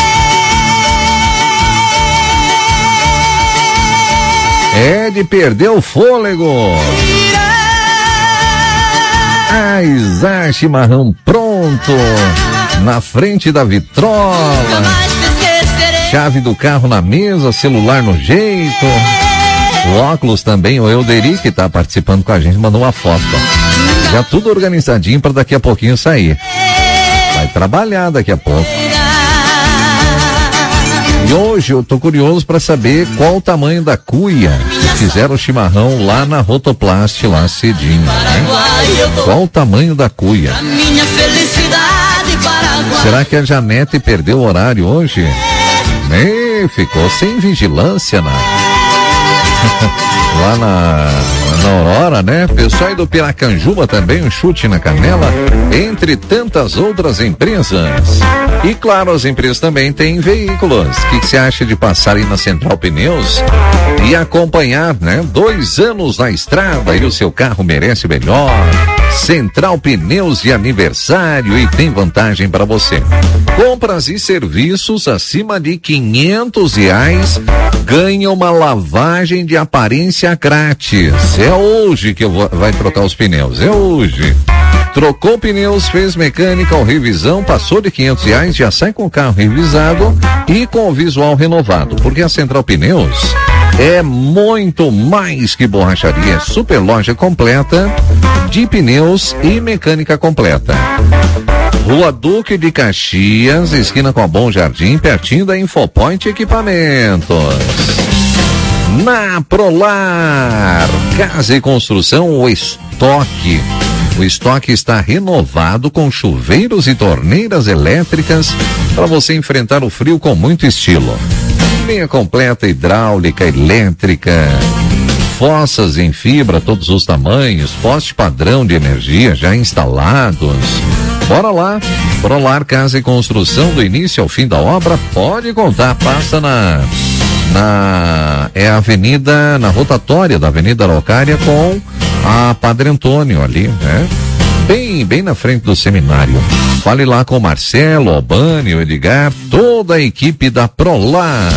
É de perder o fôlego. Aizar chimarrão pronto na frente da vitrola, chave do carro na mesa, celular no jeito, o óculos também. O Euderi, que tá participando com a gente, mandou uma foto, ó. Já tudo organizadinho para daqui a pouquinho sair. Vai trabalhar daqui a pouco. E hoje eu tô curioso para saber qual o tamanho da cuia que fizeram o chimarrão lá na Rotoplast, lá cedinho, né? Qual o tamanho da cuia? Será que a Janete perdeu o horário hoje? Nem ficou sem vigilância, né? Lá na, na Aurora, né? Pessoal aí do Piracanjuba também, um chute na canela, entre tantas outras empresas. E claro, as empresas também têm veículos. O que você acha de passar aí na Central Pneus e acompanhar, né? Dois anos na estrada e o seu carro merece melhor. Central Pneus de aniversário e tem vantagem para você. Compras e serviços acima de quinhentos reais ganha uma lavagem de aparência grátis. É hoje que eu vou, vai trocar os pneus, é hoje. Trocou pneus, fez mecânica ou revisão, passou de quinhentos reais, já sai com o carro revisado e com o visual renovado, porque a Central Pneus é muito mais que borracharia, é super loja completa de pneus e mecânica completa. Rua Duque de Caxias, esquina com a Bom Jardim, pertinho da Infopoint Equipamentos. Na Prolar, casa e construção, o estoque. O estoque está renovado com chuveiros e torneiras elétricas para você enfrentar o frio com muito estilo. Linha completa hidráulica, elétrica, fossas em fibra, todos os tamanhos, poste padrão de energia já instalados. Bora lá, Prolar Casa e Construção, do início ao fim da obra, pode contar, passa na, na, é a avenida, na rotatória da Avenida Araucária com a Padre Antônio ali, né? Bem, bem na frente do seminário. Fale lá com o Marcelo, Albani, o Edgar, toda a equipe da Prolar.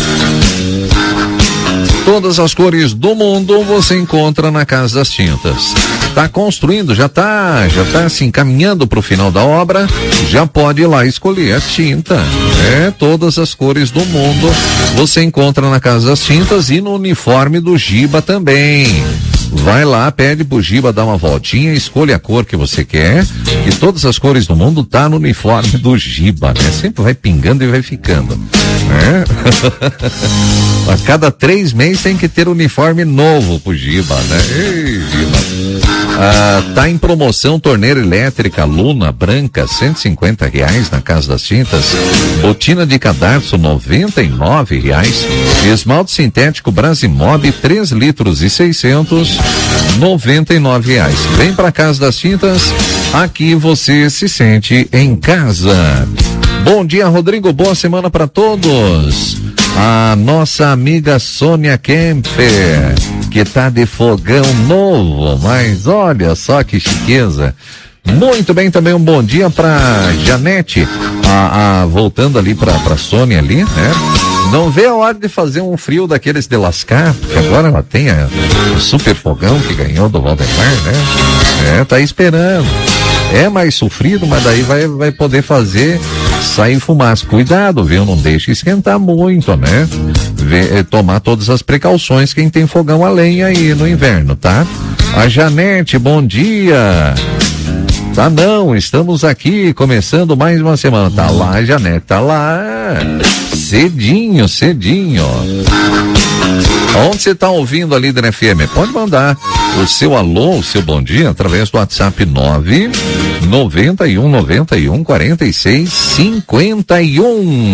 Todas as cores do mundo você encontra na Casa das Tintas. Tá construindo, já tá, já tá assim, caminhando pro final da obra, já pode ir lá escolher a tinta. É, todas as cores do mundo você encontra na Casa das Tintas e no uniforme do Giba também. Vai lá, pede pro Giba dar uma voltinha, escolha a cor que você quer, e todas as cores do mundo tá no uniforme do Giba, né? Sempre vai pingando e vai ficando, né? A cada três meses tem que ter uniforme novo pro Giba, né? Ei, Giba. Ah, tá em promoção torneira elétrica Luna branca, cento e cinquenta reais na Casa das Tintas. Botina de cadarço, noventa e nove reais. Esmalte sintético Brasimob, três litros e seiscentos, noventa e nove reais. Vem pra Casa das Tintas, aqui você se sente em casa. Bom dia, Rodrigo, boa semana para todos. A nossa amiga Sônia Kemper, que tá de fogão novo, mas olha só que chiqueza. Muito bem, também um bom dia pra Janete, a, a, voltando ali pra, pra Sônia ali, né? Não vê a hora de fazer um frio daqueles de lascar, porque agora ela tem a, o super fogão que ganhou do Valdemar, né? É, tá esperando. É mais sofrido, mas daí vai, vai poder fazer sair fumaça. Cuidado, viu? Não deixe esquentar muito, né? Vê, tomar todas as precauções quem tem fogão a lenha aí no inverno, tá? A Janete, bom dia. Tá não, estamos aqui começando mais uma semana. Tá lá, Janete, tá lá. Cedinho, cedinho. Onde você tá ouvindo a Líder F M? Pode mandar o seu alô, o seu bom dia através do WhatsApp nove noventa e um, noventa e um, quarenta e seis, cinquenta e um.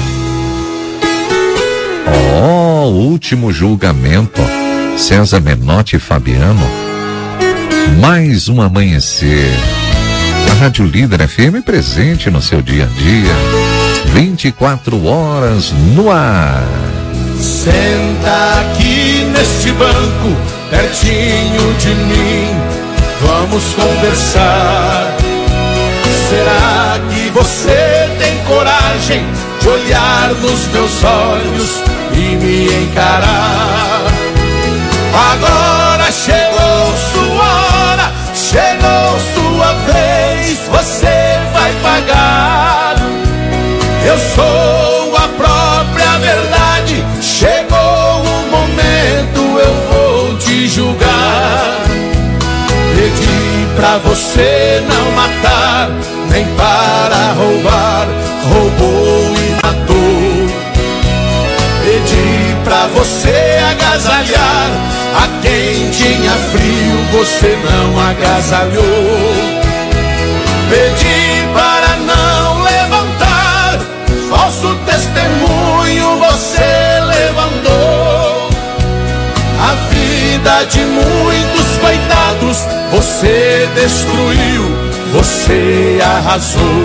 Ó, oh, último julgamento. César Menotti e Fabiano. Mais um amanhecer. A Rádio Líder F M presente no seu dia a dia. vinte e quatro horas no ar. Senta aqui neste banco, pertinho de mim. Vamos conversar. Será que você tem coragem de olhar nos meus olhos e me encarar? Agora chegou sua hora, chegou sua vez, você vai pagar. Eu sou a própria verdade, chegou o momento, eu vou te julgar. Pedi pra você não matar, nem para roubar, roubou e matou. Pedi pra você agasalhar a quem tinha frio, você não agasalhou. Pedi para não levantar falso testemunho, você levantou. A vida de muitos coitados você destruiu, você arrasou.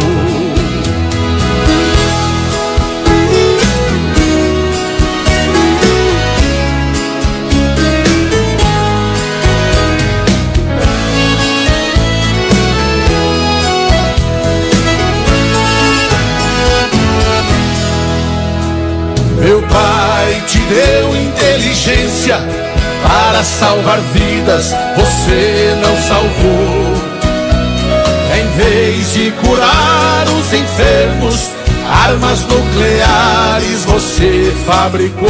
Meu pai te deu inteligência para salvar vidas, você não salvou. Em vez de curar os enfermos, armas nucleares você fabricou.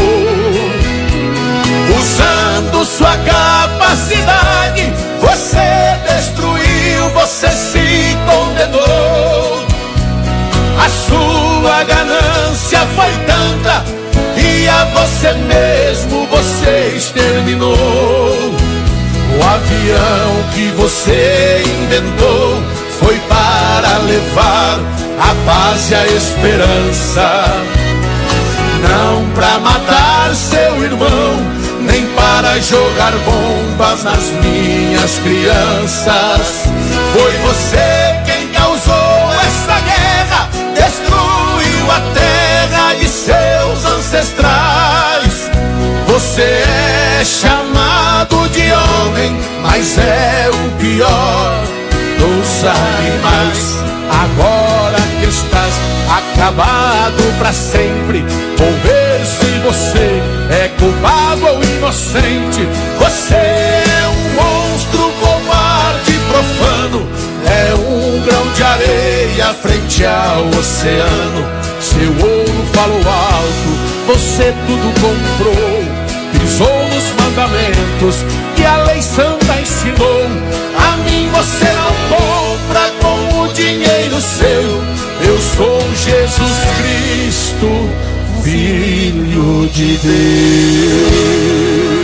Usando sua capacidade, você destruiu, você se condenou. A sua ganância foi tanta, e a você mesmo você exterminou. O avião que você inventou foi para levar a paz e a esperança, não para matar seu irmão, nem para jogar bombas nas minhas crianças. Foi você quem causou esta guerra, destruiu a terra e seus ancestrais. Você é chamado de homem, mas é o pior dos animais. Agora que estás acabado pra sempre, vou ver se você é culpado ou inocente. Você é um monstro covarde e profano, é um grão de areia frente ao oceano. Seu ouro falou alto, você tudo comprou, pisou nos mandamentos que a lei santa ensinou. A mim você não compra com o dinheiro seu. Eu sou Jesus Cristo, Filho de Deus.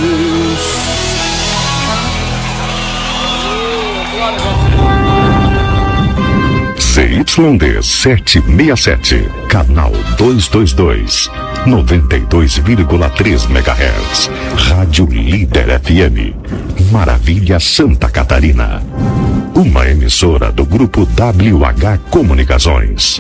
C Y D setecentos e sessenta e sete, canal duzentos e vinte e dois, noventa e dois vírgula três megahertz, Rádio Líder F M, Maravilha, Santa Catarina. Uma emissora do grupo W H Comunicações.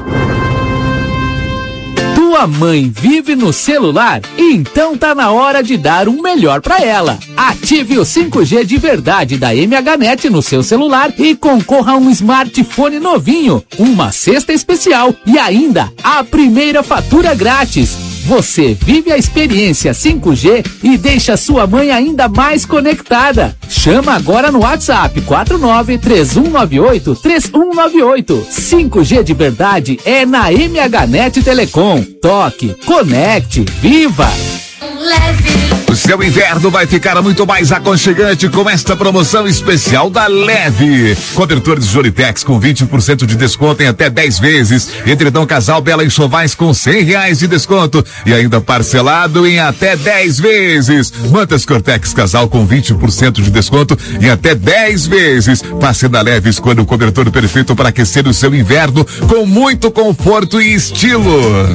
Tua mãe vive no celular? Então tá na hora de dar um melhor pra ela. Ative o cinco G de verdade da M H Net no seu celular e concorra a um smartphone novinho, uma cesta especial e ainda a primeira fatura grátis. Você vive a experiência cinco G e deixa sua mãe ainda mais conectada. Chama agora no WhatsApp quatro nove três um nove oito três um nove oito. cinco G de verdade é na M H Net Telecom. Toque, conecte, viva! Leve. O seu inverno vai ficar muito mais aconchegante com esta promoção especial da Leve. Cobertores Joritex com vinte por cento de desconto em até dez vezes. Edredom Casal Bela Enxovais com cem reais de desconto e ainda parcelado em até dez vezes. Mantas Cortex Casal com vinte por cento de desconto em até dez vezes. Passe na Leve, escolha o cobertor perfeito para aquecer o seu inverno com muito conforto e estilo.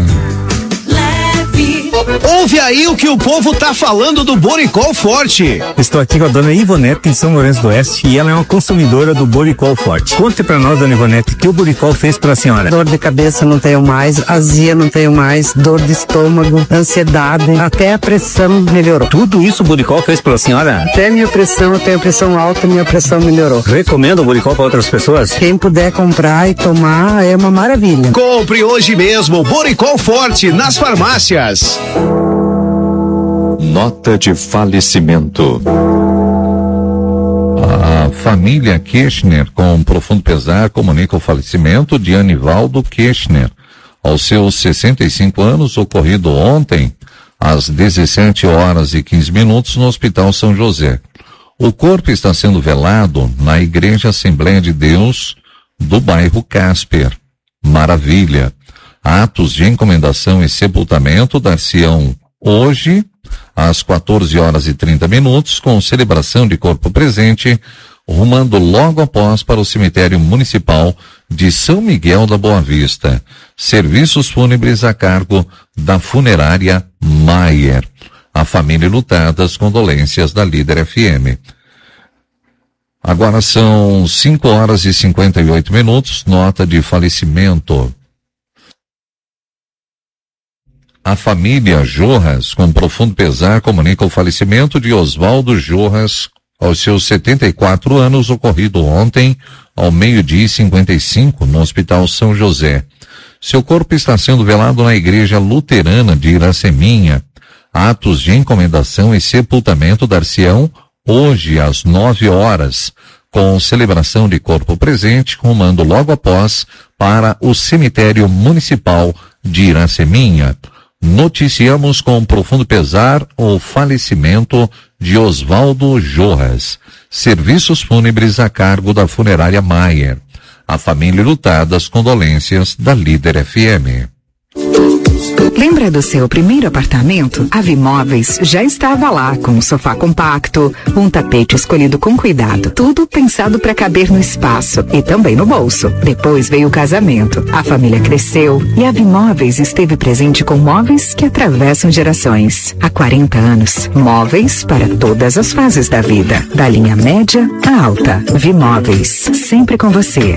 Ouve aí o que o povo tá falando do Boricol Forte. Estou aqui com a dona Ivonete em São Lourenço do Oeste e ela é uma consumidora do Boricol Forte. Conte pra nós, dona Ivonete, o que o Boricol fez pra senhora. Dor de cabeça não tenho mais, azia não tenho mais, dor de estômago, ansiedade, até a pressão melhorou. Tudo isso o Boricol fez pra senhora? Até minha pressão, eu tenho pressão alta, minha pressão melhorou. Recomenda o Boricol pra outras pessoas? Quem puder comprar e tomar é uma maravilha. Compre hoje mesmo Boricol Forte nas farmácias. Nota de falecimento. A família Kirchner, com profundo pesar, comunica o falecimento de Anivaldo Kirchner, aos seus sessenta e cinco anos, ocorrido ontem, às dezessete horas e quinze minutos, no Hospital São José. O corpo está sendo velado na Igreja Assembleia de Deus do bairro Casper. Maravilha. Atos de encomendação e sepultamento dar-se-ão hoje, às quatorze horas e trinta minutos, com celebração de corpo presente, rumando logo após para o cemitério municipal de São Miguel da Boa Vista. Serviços fúnebres a cargo da funerária Maier. A família lutada, as condolências da Líder F M. Agora são cinco horas e cinquenta e oito minutos, nota de falecimento. A família Jorras, com profundo pesar, comunica o falecimento de Oswaldo Jorras, aos seus setenta e quatro anos, ocorrido ontem, ao meio-dia e cinquenta e cinco, no Hospital São José. Seu corpo está sendo velado na Igreja Luterana de Iraceminha. Atos de encomendação e sepultamento dar-se-ão hoje, às nove horas, com celebração de corpo presente, rumando logo após para o cemitério municipal de Iraceminha. Noticiamos com profundo pesar o falecimento de Oswaldo Jorras. Serviços fúnebres a cargo da funerária Maier. A família lutada, as condolências da Líder F M. Lembra do seu primeiro apartamento? A Vimóveis já estava lá, com um sofá compacto, um tapete escolhido com cuidado, tudo pensado para caber no espaço e também no bolso. Depois veio o casamento, a família cresceu e a Vimóveis esteve presente com móveis que atravessam gerações. Há quarenta anos, móveis para todas as fases da vida, da linha média à alta. Vimóveis, sempre com você.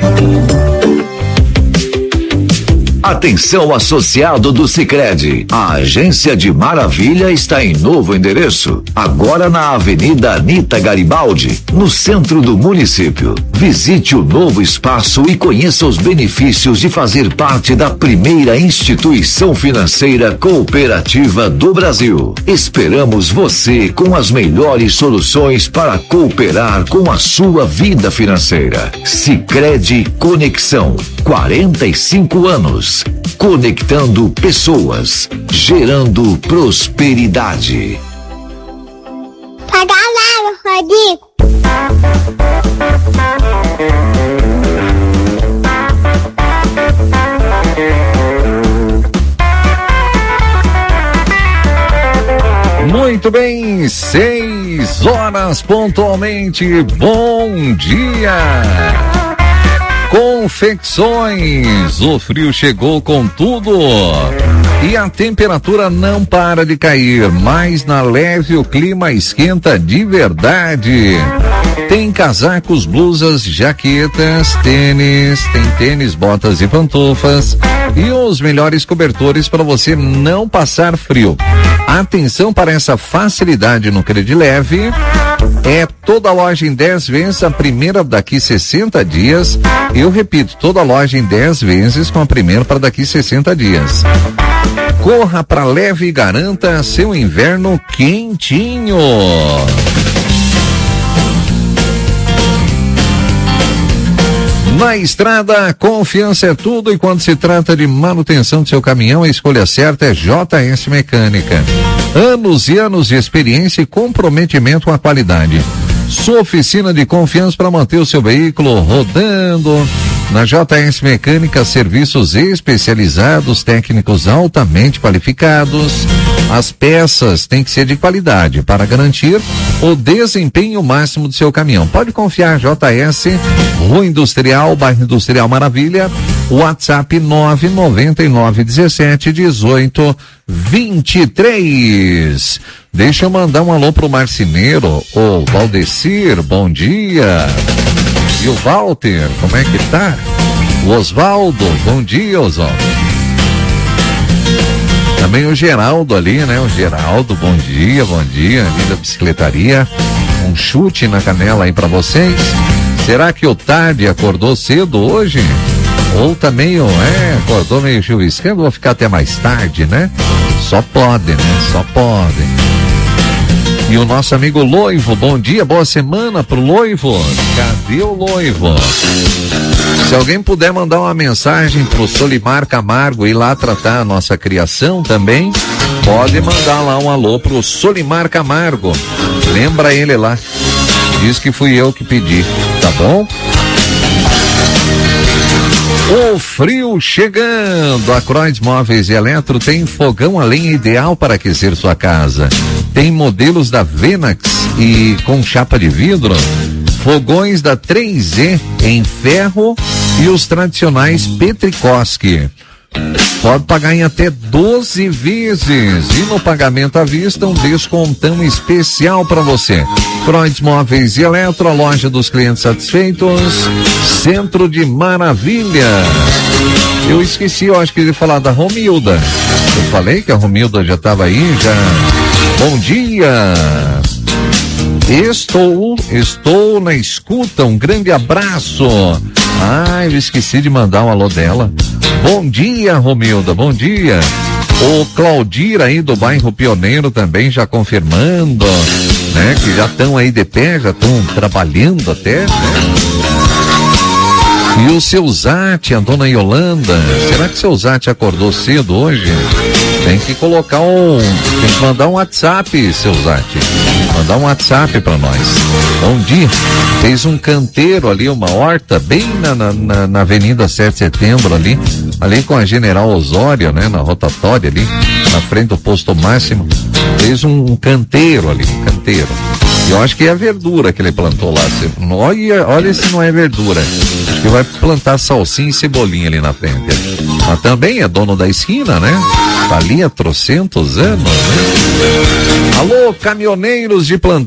Atenção, associado do Sicredi. A agência de Maravilha está em novo endereço, agora na Avenida Anita Garibaldi, no centro do município. Visite o novo espaço e conheça os benefícios de fazer parte da primeira instituição financeira cooperativa do Brasil. Esperamos você com as melhores soluções para cooperar com a sua vida financeira. Sicredi Conexão, quarenta e cinco anos. Conectando pessoas, gerando prosperidade. Paga lá, Rodrigo. Muito bem, seis horas pontualmente. Bom dia! Confecções, o frio chegou com tudo e a temperatura não para de cair, mas na Leve o clima esquenta de verdade. Tem casacos, blusas, jaquetas, tênis, tem tênis, botas e pantufas e os melhores cobertores para você não passar frio. Atenção para essa facilidade no Credileve. É toda loja em dez vezes, a primeira daqui sessenta dias. Eu repito, toda loja em dez vezes com a primeira para daqui sessenta dias. Corra para Leve e garanta seu inverno quentinho. Na estrada, confiança é tudo e quando se trata de manutenção do seu caminhão, a escolha certa é J S Mecânica. Anos e anos de experiência e comprometimento com a qualidade. Sua oficina de confiança para manter o seu veículo rodando. Na J S Mecânica, serviços especializados, técnicos altamente qualificados. As peças têm que ser de qualidade para garantir o desempenho máximo do seu caminhão. Pode confiar, J S, Rua Industrial, Bairro Industrial Maravilha, WhatsApp nove nove nove um sete um oito dois três. Deixa eu mandar um alô pro marceneiro, o Valdecir, bom dia. E o Walter, como é que tá? O Osvaldo, bom dia, Osvaldo. Também o Geraldo ali, né? O Geraldo, bom dia, bom dia, ali da bicicletaria. Um chute na canela aí pra vocês. Será que o Tarde acordou cedo hoje? Ou tá meio, é, acordou meio chuviscando, vou ficar até mais tarde, né? Só pode, né? Só pode. E o nosso amigo Loivo, bom dia, boa semana pro Loivo. Cadê o Loivo? Se alguém puder mandar uma mensagem pro Solimar Camargo ir lá tratar a nossa criação também, pode mandar lá um alô pro Solimar Camargo. Lembra ele lá. Diz que fui eu que pedi, tá bom? O frio chegando. A Croix Móveis e Eletro tem fogão a lenha ideal para aquecer sua casa. Tem modelos da Venax e com chapa de vidro, fogões da três E em ferro e os tradicionais Petrikoski. Pode pagar em até doze vezes e no pagamento à vista um descontão especial para você. Croix Móveis e Eletro, a loja dos clientes satisfeitos, Centro de Maravilha. Eu esqueci, eu acho que de falar da Romilda. Eu falei que a Romilda já estava aí, já. Bom dia. Estou, estou na escuta, um grande abraço. Ah, eu esqueci de mandar um alô dela. Bom dia, Romilda, bom dia. O Claudir aí do bairro Pioneiro também já confirmando, né? Que já estão aí de pé, já estão trabalhando até, né? E o seu Zate, a dona Yolanda, será que o seu Zate acordou cedo hoje? Tem que colocar um, tem que mandar um WhatsApp, seu Zate. Mandar um WhatsApp pra nós. Bom dia. Fez um canteiro ali, uma horta, bem na, na, na Avenida sete de Setembro ali, ali com a General Osório, né? Na rotatória ali, na frente do posto máximo. Fez um, um canteiro ali, um canteiro. E eu acho que é a verdura que ele plantou lá. Olha, olha se não é verdura. Acho que vai plantar salsinha e cebolinha ali na frente. Mas também é dono da esquina, né? Tá ali há trocentos anos, né? Alô, caminhoneiros de plantão.